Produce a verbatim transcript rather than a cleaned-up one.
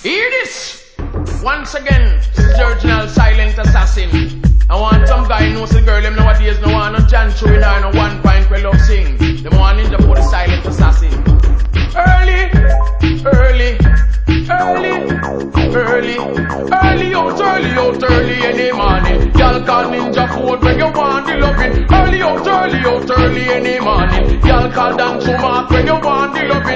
Hear this! Once again, the original silent assassin. I want some guy knows the girl, them nowadays no want no John chewing or no one pint well love sing. Them want ninja for the silent assassin. Early, early, early, early, early out, early out, early any morning. Y'all call ninja food when you want the loving. Early out, early out, early any morning. Y'all call dance to mark when you want the loving.